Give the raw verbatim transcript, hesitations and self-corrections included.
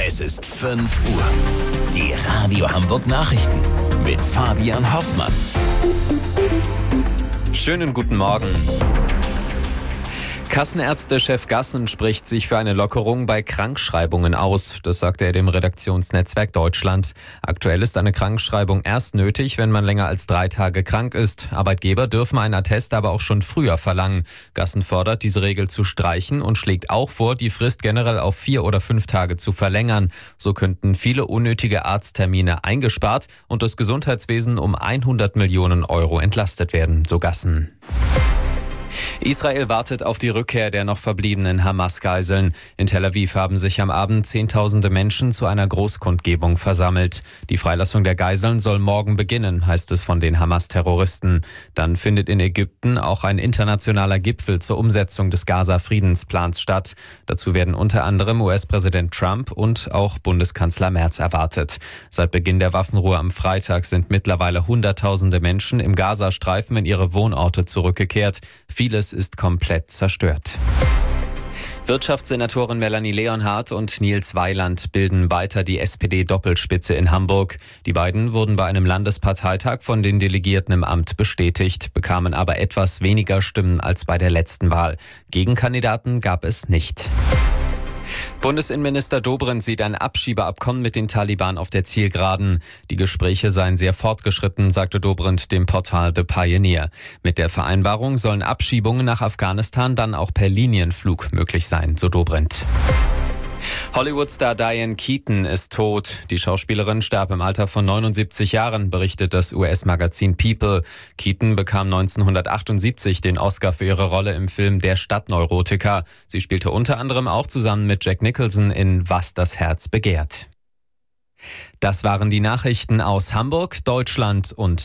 Es ist fünf Uhr. Die Radio Hamburg Nachrichten mit Fabian Hoffmann. Schönen guten Morgen. Kassenärztechef Gassen spricht sich für eine Lockerung bei Krankschreibungen aus. Das sagte er dem Redaktionsnetzwerk Deutschland. Aktuell ist eine Krankschreibung erst nötig, wenn man länger als drei Tage krank ist. Arbeitgeber dürfen einen Attest aber auch schon früher verlangen. Gassen fordert, diese Regel zu streichen und schlägt auch vor, die Frist generell auf vier oder fünf Tage zu verlängern. So könnten viele unnötige Arzttermine eingespart und das Gesundheitswesen um hundert Millionen Euro entlastet werden, so Gassen. Israel wartet auf die Rückkehr der noch verbliebenen Hamas-Geiseln. In Tel Aviv haben sich am Abend Zehntausende Menschen zu einer Großkundgebung versammelt. Die Freilassung der Geiseln soll morgen beginnen, heißt es von den Hamas-Terroristen. Dann findet in Ägypten auch ein internationaler Gipfel zur Umsetzung des Gaza-Friedensplans statt. Dazu werden unter anderem U S-Präsident Trump und auch Bundeskanzler Merz erwartet. Seit Beginn der Waffenruhe am Freitag sind mittlerweile Hunderttausende Menschen im Gazastreifen in ihre Wohnorte zurückgekehrt. Vieles ist komplett zerstört. Wirtschaftssenatorin Melanie Leonhardt und Nils Weiland bilden weiter die S P D-Doppelspitze in Hamburg. Die beiden wurden bei einem Landesparteitag von den Delegierten im Amt bestätigt, bekamen aber etwas weniger Stimmen als bei der letzten Wahl. Gegenkandidaten gab es nicht. Bundesinnenminister Dobrindt sieht ein Abschiebeabkommen mit den Taliban auf der Zielgeraden. Die Gespräche seien sehr fortgeschritten, sagte Dobrindt dem Portal The Pioneer. Mit der Vereinbarung sollen Abschiebungen nach Afghanistan dann auch per Linienflug möglich sein, so Dobrindt. Hollywood-Star Diane Keaton ist tot. Die Schauspielerin starb im Alter von neunundsiebzig Jahren, berichtet das U S-Magazin People. Keaton bekam neunzehnhundertachtundsiebzig den Oscar für ihre Rolle im Film Der Stadtneurotiker. Sie spielte unter anderem auch zusammen mit Jack Nicholson in Was das Herz begehrt. Das waren die Nachrichten aus Hamburg, Deutschland und